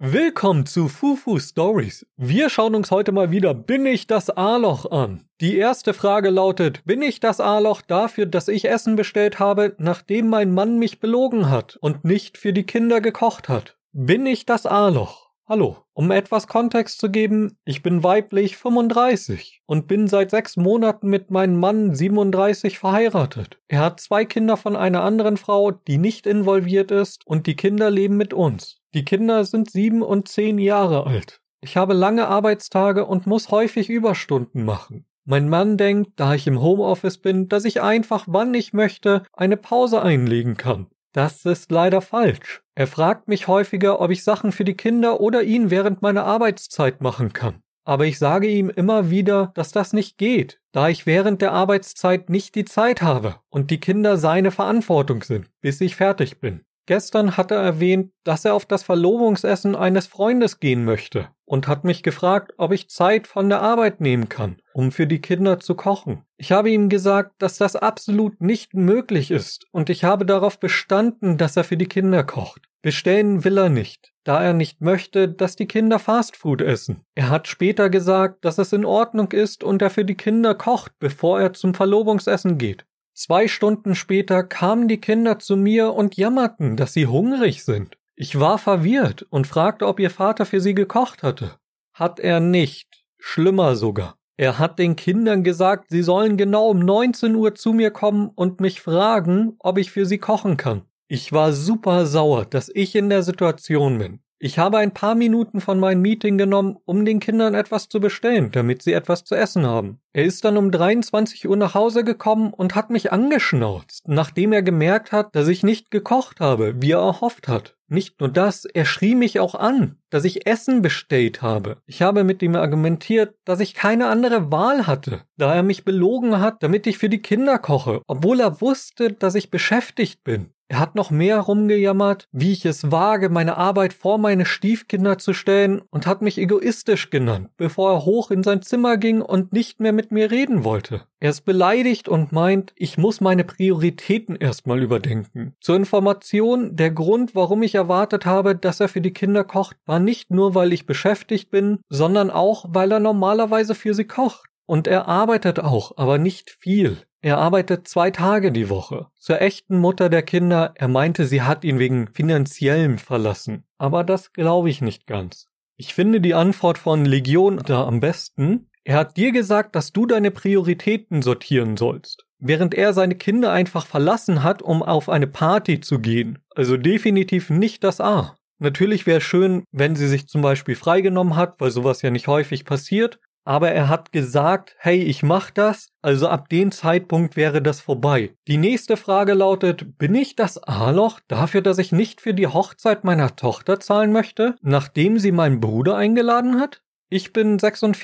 Willkommen zu Fufu Stories. Wir schauen uns heute mal wieder Bin ich das A-Loch an. Die erste Frage lautet, bin ich das A-Loch dafür, dass ich Essen bestellt habe, nachdem mein Mann mich belogen hat und nicht für die Kinder gekocht hat? Bin ich das A-Loch? Hallo, um etwas Kontext zu geben, ich bin weiblich 35 und bin seit 6 Monaten mit meinem Mann 37 verheiratet. Er hat 2 Kinder von einer anderen Frau, die nicht involviert ist, und die Kinder leben mit uns. Die Kinder sind 7 und 10 Jahre alt. Ich habe lange Arbeitstage und muss häufig Überstunden machen. Mein Mann denkt, da ich im Homeoffice bin, dass ich einfach, wann ich möchte, eine Pause einlegen kann. Das ist leider falsch. Er fragt mich häufiger, ob ich Sachen für die Kinder oder ihn während meiner Arbeitszeit machen kann. Aber ich sage ihm immer wieder, dass das nicht geht, da ich während der Arbeitszeit nicht die Zeit habe und die Kinder seine Verantwortung sind, bis ich fertig bin. Gestern hat er erwähnt, dass er auf das Verlobungsessen eines Freundes gehen möchte und hat mich gefragt, ob ich Zeit von der Arbeit nehmen kann, um für die Kinder zu kochen. Ich habe ihm gesagt, dass das absolut nicht möglich ist und ich habe darauf bestanden, dass er für die Kinder kocht. Bestellen will er nicht, da er nicht möchte, dass die Kinder Fastfood essen. Er hat später gesagt, dass es in Ordnung ist und er für die Kinder kocht, bevor er zum Verlobungsessen geht. 2 Stunden später kamen die Kinder zu mir und jammerten, dass sie hungrig sind. Ich war verwirrt und fragte, ob ihr Vater für sie gekocht hatte. Hat er nicht. Schlimmer sogar. Er hat den Kindern gesagt, sie sollen genau um 19 Uhr zu mir kommen und mich fragen, ob ich für sie kochen kann. Ich war super sauer, dass ich in der Situation bin. Ich habe ein paar Minuten von meinem Meeting genommen, um den Kindern etwas zu bestellen, damit sie etwas zu essen haben. Er ist dann um 23 Uhr nach Hause gekommen und hat mich angeschnauzt, nachdem er gemerkt hat, dass ich nicht gekocht habe, wie er erhofft hat. Nicht nur das, er schrie mich auch an, dass ich Essen bestellt habe. Ich habe mit ihm argumentiert, dass ich keine andere Wahl hatte, da er mich belogen hat, damit ich für die Kinder koche, obwohl er wusste, dass ich beschäftigt bin. Er hat noch mehr rumgejammert, wie ich es wage, meine Arbeit vor meine Stiefkinder zu stellen, und hat mich egoistisch genannt, bevor er hoch in sein Zimmer ging und nicht mehr mit mir reden wollte. Er ist beleidigt und meint, ich muss meine Prioritäten erstmal überdenken. Zur Information, der Grund, warum ich erwartet habe, dass er für die Kinder kocht, war nicht nur, weil ich beschäftigt bin, sondern auch, weil er normalerweise für sie kocht. Und er arbeitet auch, aber nicht viel. Er arbeitet 2 Tage die Woche. Zur echten Mutter der Kinder, er meinte, sie hat ihn wegen Finanziellem verlassen. Aber das glaube ich nicht ganz. Ich finde die Antwort von Legion da am besten. Er hat dir gesagt, dass du deine Prioritäten sortieren sollst, während er seine Kinder einfach verlassen hat, um auf eine Party zu gehen. Also definitiv nicht das A. Natürlich wäre es schön, wenn sie sich zum Beispiel freigenommen hat, weil sowas ja nicht häufig passiert. Aber er hat gesagt, hey, ich mach das, also ab dem Zeitpunkt wäre das vorbei. Die nächste Frage lautet, bin ich das A-Loch dafür, dass ich nicht für die Hochzeit meiner Tochter zahlen möchte, nachdem sie meinen Bruder eingeladen hat? Ich bin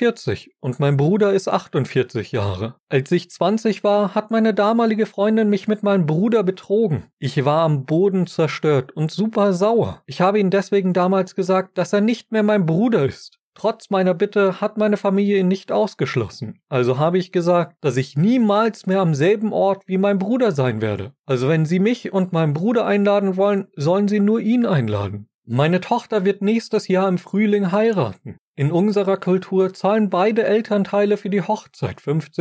46 und mein Bruder ist 48 Jahre. Als ich 20 war, hat meine damalige Freundin mich mit meinem Bruder betrogen. Ich war am Boden zerstört und super sauer. Ich habe ihm deswegen damals gesagt, dass er nicht mehr mein Bruder ist. Trotz meiner Bitte hat meine Familie ihn nicht ausgeschlossen. Also habe ich gesagt, dass ich niemals mehr am selben Ort wie mein Bruder sein werde. Also wenn Sie mich und meinen Bruder einladen wollen, sollen Sie nur ihn einladen. Meine Tochter wird nächstes Jahr im Frühling heiraten. In unserer Kultur zahlen beide Elternteile für die Hochzeit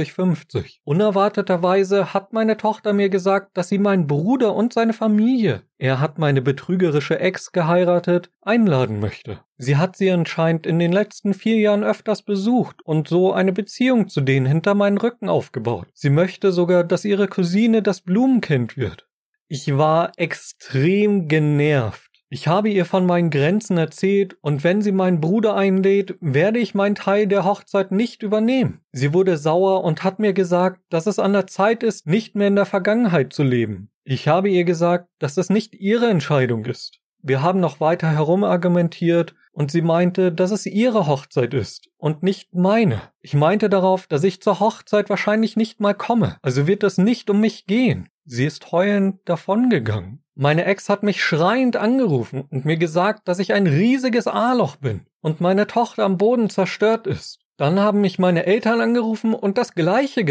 50-50. Unerwarteterweise hat meine Tochter mir gesagt, dass sie meinen Bruder und seine Familie, er hat meine betrügerische Ex geheiratet, einladen möchte. Sie hat sie anscheinend in den letzten 4 Jahren öfters besucht und so eine Beziehung zu denen hinter meinen Rücken aufgebaut. Sie möchte sogar, dass ihre Cousine das Blumenkind wird. Ich war extrem genervt. Ich habe ihr von meinen Grenzen erzählt und wenn sie meinen Bruder einlädt, werde ich meinen Teil der Hochzeit nicht übernehmen. Sie wurde sauer und hat mir gesagt, dass es an der Zeit ist, nicht mehr in der Vergangenheit zu leben. Ich habe ihr gesagt, dass es nicht ihre Entscheidung ist. Wir haben noch weiter herumargumentiert und sie meinte, dass es ihre Hochzeit ist und nicht meine. Ich meinte darauf, dass ich zur Hochzeit wahrscheinlich nicht mal komme, also wird es nicht um mich gehen. Sie ist heulend davongegangen. Meine Ex hat mich schreiend angerufen und mir gesagt, dass ich ein riesiges A-Loch bin und meine Tochter am Boden zerstört ist. Dann haben mich meine Eltern angerufen und das Gleiche gesagt.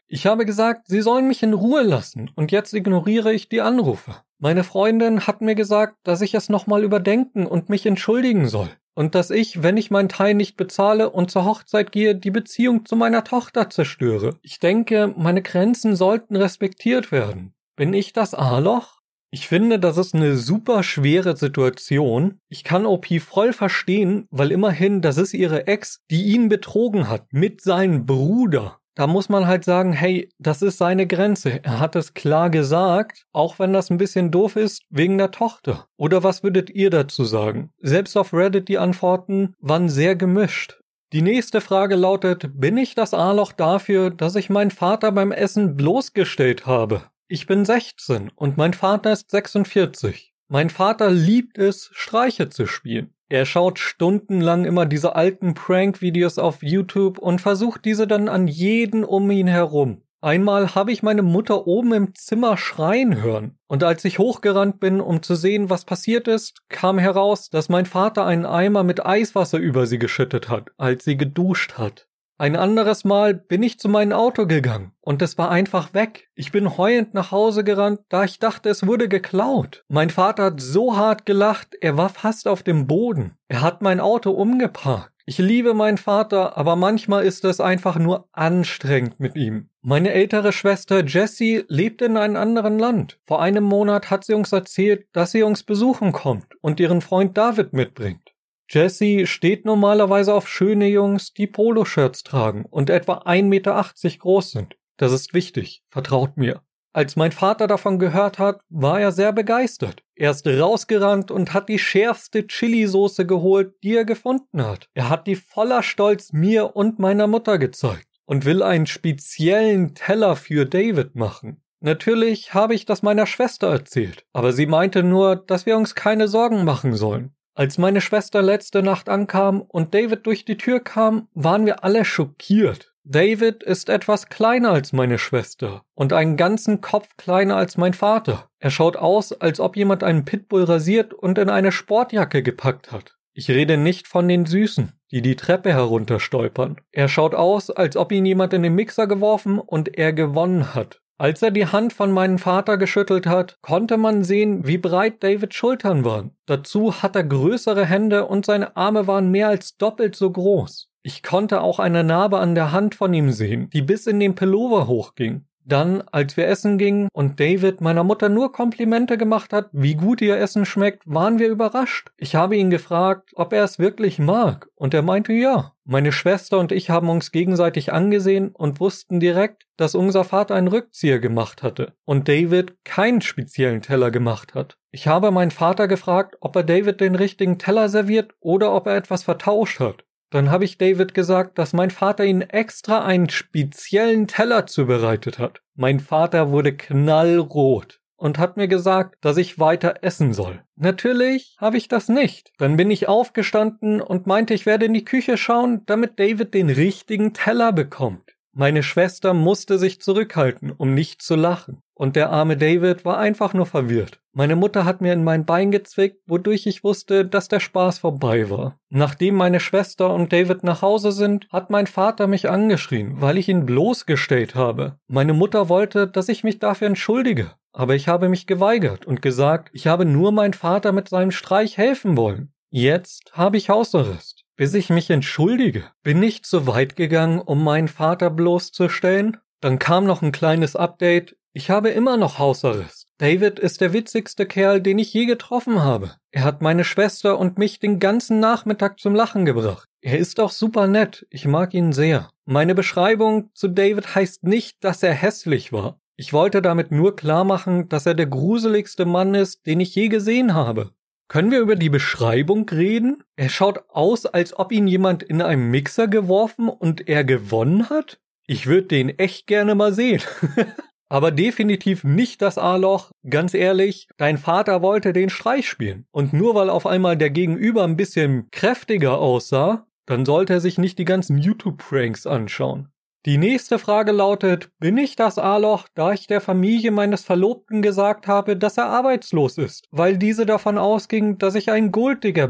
Ich habe gesagt, sie sollen mich in Ruhe lassen und jetzt ignoriere ich die Anrufe. Meine Freundin hat mir gesagt, dass ich es nochmal überdenken und mich entschuldigen soll. Und dass ich, wenn ich meinen Teil nicht bezahle und zur Hochzeit gehe, die Beziehung zu meiner Tochter zerstöre. Ich denke, meine Grenzen sollten respektiert werden. Bin ich das A-Loch? Ich finde, das ist eine super schwere Situation. Ich kann OP voll verstehen, weil immerhin, das ist ihre Ex, die ihn betrogen hat mit seinem Bruder. Da muss man halt sagen, hey, das ist seine Grenze. Er hat es klar gesagt, auch wenn das ein bisschen doof ist, wegen der Tochter. Oder was würdet ihr dazu sagen? Selbst auf Reddit die Antworten waren sehr gemischt. Die nächste Frage lautet, bin ich das A-Loch dafür, dass ich meinen Vater beim Essen bloßgestellt habe? Ich bin 16 und mein Vater ist 46. Mein Vater liebt es, Streiche zu spielen. Er schaut stundenlang immer diese alten Prank-Videos auf YouTube und versucht diese dann an jeden um ihn herum. Einmal habe ich meine Mutter oben im Zimmer schreien hören. Und als ich hochgerannt bin, um zu sehen, was passiert ist, kam heraus, dass mein Vater einen Eimer mit Eiswasser über sie geschüttet hat, als sie geduscht hat. Ein anderes Mal bin ich zu meinem Auto gegangen und es war einfach weg. Ich bin heulend nach Hause gerannt, da ich dachte, es wurde geklaut. Mein Vater hat so hart gelacht, er war fast auf dem Boden. Er hat mein Auto umgeparkt. Ich liebe meinen Vater, aber manchmal ist es einfach nur anstrengend mit ihm. Meine ältere Schwester Jessie lebt in einem anderen Land. Vor einem Monat hat sie uns erzählt, dass sie uns besuchen kommt und ihren Freund David mitbringt. Jessie steht normalerweise auf schöne Jungs, die Poloshirts tragen und etwa 1,80 Meter groß sind. Das ist wichtig, vertraut mir. Als mein Vater davon gehört hat, war er sehr begeistert. Er ist rausgerannt und hat die schärfste Chili-Soße geholt, die er gefunden hat. Er hat die voller Stolz mir und meiner Mutter gezeigt und will einen speziellen Teller für David machen. Natürlich habe ich das meiner Schwester erzählt, aber sie meinte nur, dass wir uns keine Sorgen machen sollen. Als meine Schwester letzte Nacht ankam und David durch die Tür kam, waren wir alle schockiert. David ist etwas kleiner als meine Schwester und einen ganzen Kopf kleiner als mein Vater. Er schaut aus, als ob jemand einen Pitbull rasiert und in eine Sportjacke gepackt hat. Ich rede nicht von den Süßen, die die Treppe herunterstolpern. Er schaut aus, als ob ihn jemand in den Mixer geworfen und er gewonnen hat. Als er die Hand von meinem Vater geschüttelt hat, konnte man sehen, wie breit Davids Schultern waren. Dazu hat er größere Hände und seine Arme waren mehr als doppelt so groß. Ich konnte auch eine Narbe an der Hand von ihm sehen, die bis in den Pullover hochging. Dann, als wir essen gingen und David meiner Mutter nur Komplimente gemacht hat, wie gut ihr Essen schmeckt, waren wir überrascht. Ich habe ihn gefragt, ob er es wirklich mag, und er meinte ja. Meine Schwester und ich haben uns gegenseitig angesehen und wussten direkt, dass unser Vater einen Rückzieher gemacht hatte und David keinen speziellen Teller gemacht hat. Ich habe meinen Vater gefragt, ob er David den richtigen Teller serviert oder ob er etwas vertauscht hat. Dann habe ich David gesagt, dass mein Vater ihnen extra einen speziellen Teller zubereitet hat. Mein Vater wurde knallrot und hat mir gesagt, dass ich weiter essen soll. Natürlich habe ich das nicht. Dann bin ich aufgestanden und meinte, ich werde in die Küche schauen, damit David den richtigen Teller bekommt. Meine Schwester musste sich zurückhalten, um nicht zu lachen. Und der arme David war einfach nur verwirrt. Meine Mutter hat mir in mein Bein gezwickt, wodurch ich wusste, dass der Spaß vorbei war. Nachdem meine Schwester und David nach Hause sind, hat mein Vater mich angeschrien, weil ich ihn bloßgestellt habe. Meine Mutter wollte, dass ich mich dafür entschuldige. Aber ich habe mich geweigert und gesagt, ich habe nur meinem Vater mit seinem Streich helfen wollen. Jetzt habe ich Hausarrest. Bis ich mich entschuldige. Bin ich zu weit gegangen, um meinen Vater bloßzustellen? Dann kam noch ein kleines Update. Ich habe immer noch Hausarrest. David ist der witzigste Kerl, den ich je getroffen habe. Er hat meine Schwester und mich den ganzen Nachmittag zum Lachen gebracht. Er ist auch super nett. Ich mag ihn sehr. Meine Beschreibung zu David heißt nicht, dass er hässlich war. Ich wollte damit nur klar machen, dass er der gruseligste Mann ist, den ich je gesehen habe. Können wir über die Beschreibung reden? Er schaut aus, als ob ihn jemand in einen Mixer geworfen und er gewonnen hat? Ich würde den echt gerne mal sehen. Aber definitiv nicht das A-Loch. Ganz ehrlich, dein Vater wollte den Streich spielen. Und nur weil auf einmal der Gegenüber ein bisschen kräftiger aussah, dann sollte er sich nicht die ganzen YouTube-Pranks anschauen. Die nächste Frage lautet, bin ich das A-Loch, da ich der Familie meines Verlobten gesagt habe, dass er arbeitslos ist, weil diese davon ausging, dass ich ein Golddigger bin?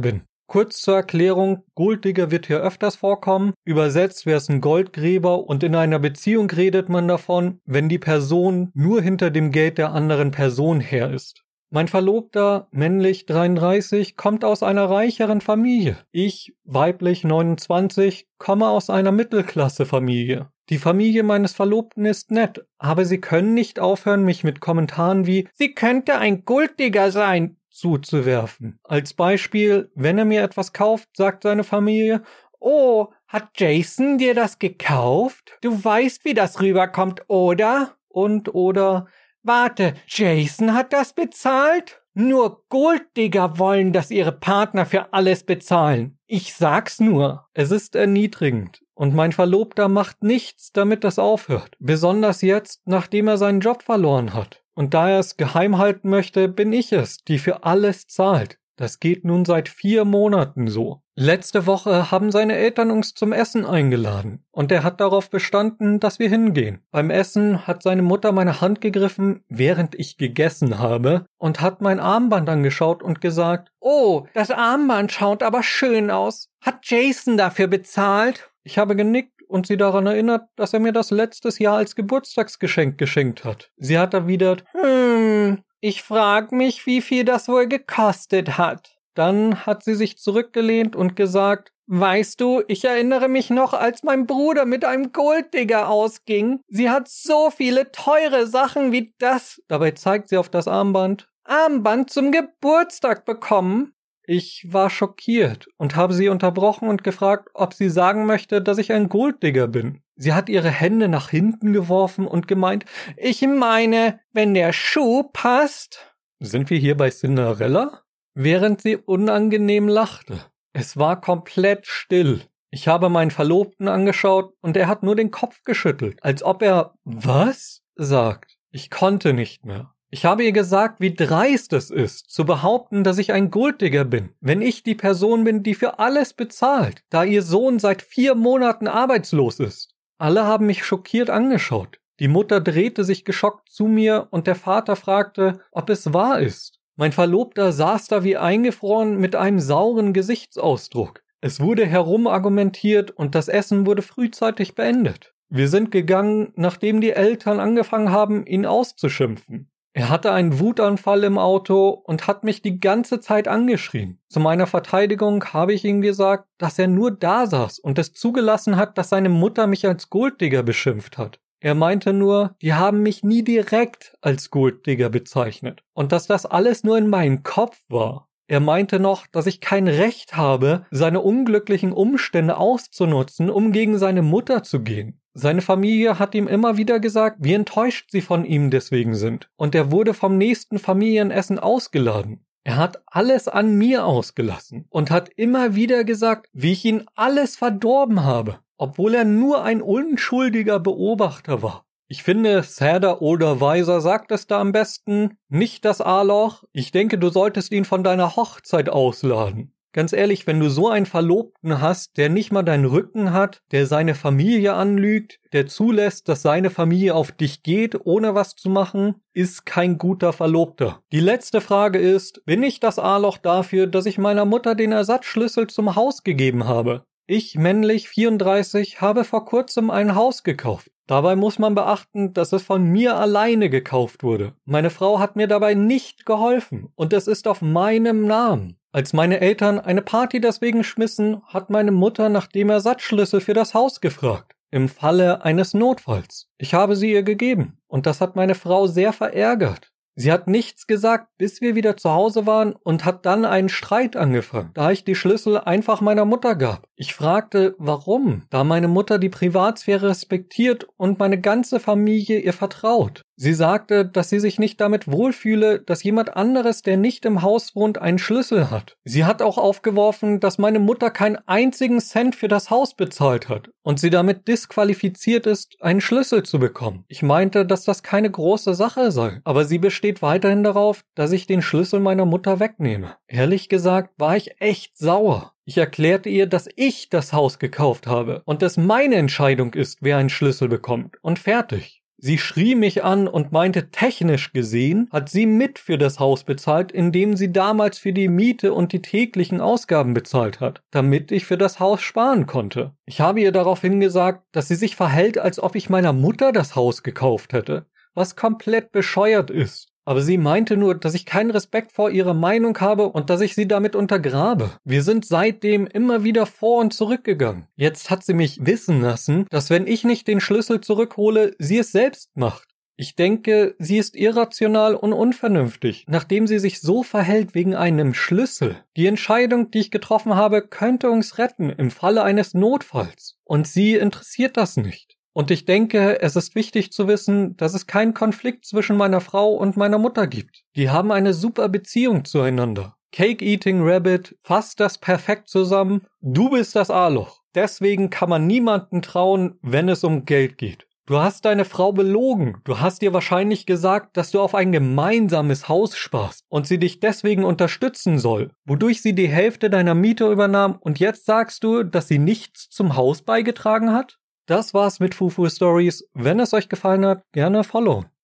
Kurz zur Erklärung, Golddigger wird hier öfters vorkommen. Übersetzt wäre es ein Goldgräber und in einer Beziehung redet man davon, wenn die Person nur hinter dem Geld der anderen Person her ist. Mein Verlobter, männlich 33, kommt aus einer reicheren Familie. Ich, weiblich 29, komme aus einer Mittelklasse-Familie. Die Familie meines Verlobten ist nett, aber sie können nicht aufhören, mich mit Kommentaren wie „Sie könnte ein Golddigger sein" zuzuwerfen. Als Beispiel, wenn er mir etwas kauft, sagt seine Familie: „Oh, hat Jason dir das gekauft? Du weißt, wie das rüberkommt, oder?" Oder „Warte, Jason hat das bezahlt? Nur Golddigger wollen, dass ihre Partner für alles bezahlen. Ich sag's nur." Es ist erniedrigend. Und mein Verlobter macht nichts, damit das aufhört. Besonders jetzt, nachdem er seinen Job verloren hat. Und da er es geheim halten möchte, bin ich es, die für alles zahlt. Das geht nun seit 4 Monaten so. Letzte Woche haben seine Eltern uns zum Essen eingeladen. Und er hat darauf bestanden, dass wir hingehen. Beim Essen hat seine Mutter meine Hand gegriffen, während ich gegessen habe, und hat mein Armband angeschaut und gesagt: „Oh, das Armband schaut aber schön aus. Hat Jason dafür bezahlt?" Ich habe genickt und sie daran erinnert, dass er mir das letztes Jahr als Geburtstagsgeschenk geschenkt hat. Sie hat erwidert: Ich frag mich, wie viel das wohl gekostet hat." Dann hat sie sich zurückgelehnt und gesagt: „Weißt du, ich erinnere mich noch, als mein Bruder mit einem Golddigger ausging. Sie hat so viele teure Sachen wie das." Dabei zeigt sie auf das Armband zum Geburtstag bekommen. Ich war schockiert und habe sie unterbrochen und gefragt, ob sie sagen möchte, dass ich ein Golddigger bin. Sie hat ihre Hände nach hinten geworfen und gemeint: „Ich meine, wenn der Schuh passt." Sind wir hier bei Cinderella? Während sie unangenehm lachte. Es war komplett still. Ich habe meinen Verlobten angeschaut und er hat nur den Kopf geschüttelt, als ob er „Was?" sagt. Ich konnte nicht mehr. Ich habe ihr gesagt, wie dreist es ist, zu behaupten, dass ich ein Golddigger bin, wenn ich die Person bin, die für alles bezahlt, da ihr Sohn seit 4 Monaten arbeitslos ist. Alle haben mich schockiert angeschaut. Die Mutter drehte sich geschockt zu mir und der Vater fragte, ob es wahr ist. Mein Verlobter saß da wie eingefroren mit einem sauren Gesichtsausdruck. Es wurde herumargumentiert und das Essen wurde frühzeitig beendet. Wir sind gegangen, nachdem die Eltern angefangen haben, ihn auszuschimpfen. Er hatte einen Wutanfall im Auto und hat mich die ganze Zeit angeschrien. Zu meiner Verteidigung habe ich ihm gesagt, dass er nur da saß und es zugelassen hat, dass seine Mutter mich als Golddigger beschimpft hat. Er meinte nur, die haben mich nie direkt als Golddigger bezeichnet und dass das alles nur in meinem Kopf war. Er meinte noch, dass ich kein Recht habe, seine unglücklichen Umstände auszunutzen, um gegen seine Mutter zu gehen. Seine Familie hat ihm immer wieder gesagt, wie enttäuscht sie von ihm deswegen sind. Und er wurde vom nächsten Familienessen ausgeladen. Er hat alles an mir ausgelassen und hat immer wieder gesagt, wie ich ihn alles verdorben habe, obwohl er nur ein unschuldiger Beobachter war. Ich finde, Sadder oder Weiser sagt es da am besten, nicht das A-Loch. Ich denke, du solltest ihn von deiner Hochzeit ausladen. Ganz ehrlich, wenn du so einen Verlobten hast, der nicht mal deinen Rücken hat, der seine Familie anlügt, der zulässt, dass seine Familie auf dich geht, ohne was zu machen, ist kein guter Verlobter. Die letzte Frage ist, bin ich das A-Loch dafür, dass ich meiner Mutter den Ersatzschlüssel zum Haus gegeben habe? Ich, männlich 34, habe vor kurzem ein Haus gekauft. Dabei muss man beachten, dass es von mir alleine gekauft wurde. Meine Frau hat mir dabei nicht geholfen und es ist auf meinem Namen. Als meine Eltern eine Party deswegen schmissen, hat meine Mutter nach dem Ersatzschlüssel für das Haus gefragt. Im Falle eines Notfalls. Ich habe sie ihr gegeben und das hat meine Frau sehr verärgert. Sie hat nichts gesagt, bis wir wieder zu Hause waren und hat dann einen Streit angefangen, da ich die Schlüssel einfach meiner Mutter gab. Ich fragte, warum, da meine Mutter die Privatsphäre respektiert und meine ganze Familie ihr vertraut. Sie sagte, dass sie sich nicht damit wohlfühle, dass jemand anderes, der nicht im Haus wohnt, einen Schlüssel hat. Sie hat auch aufgeworfen, dass meine Mutter keinen einzigen Cent für das Haus bezahlt hat und sie damit disqualifiziert ist, einen Schlüssel zu bekommen. Ich meinte, dass das keine große Sache sei, aber sie besteht weiterhin darauf, dass ich den Schlüssel meiner Mutter wegnehme. Ehrlich gesagt war ich echt sauer. Ich erklärte ihr, dass ich das Haus gekauft habe und es meine Entscheidung ist, wer einen Schlüssel bekommt und fertig. Sie schrie mich an und meinte, technisch gesehen hat sie mit für das Haus bezahlt, indem sie damals für die Miete und die täglichen Ausgaben bezahlt hat, damit ich für das Haus sparen konnte. Ich habe ihr daraufhin gesagt, dass sie sich verhält, als ob ich meiner Mutter das Haus gekauft hätte, was komplett bescheuert ist. Aber sie meinte nur, dass ich keinen Respekt vor ihrer Meinung habe und dass ich sie damit untergrabe. Wir sind seitdem immer wieder vor und zurückgegangen. Jetzt hat sie mich wissen lassen, dass wenn ich nicht den Schlüssel zurückhole, sie es selbst macht. Ich denke, sie ist irrational und unvernünftig, nachdem sie sich so verhält wegen einem Schlüssel. Die Entscheidung, die ich getroffen habe, könnte uns retten im Falle eines Notfalls. Und sie interessiert das nicht. Und ich denke, es ist wichtig zu wissen, dass es keinen Konflikt zwischen meiner Frau und meiner Mutter gibt. Die haben eine super Beziehung zueinander. Cake Eating Rabbit fasst das perfekt zusammen. Du bist das A-Loch. Deswegen kann man niemandem trauen, wenn es um Geld geht. Du hast deine Frau belogen. Du hast ihr wahrscheinlich gesagt, dass du auf ein gemeinsames Haus sparst und sie dich deswegen unterstützen soll, wodurch sie die Hälfte deiner Miete übernahm und jetzt sagst du, dass sie nichts zum Haus beigetragen hat? Das war's mit Fufu Stories. Wenn es euch gefallen hat, gerne follow.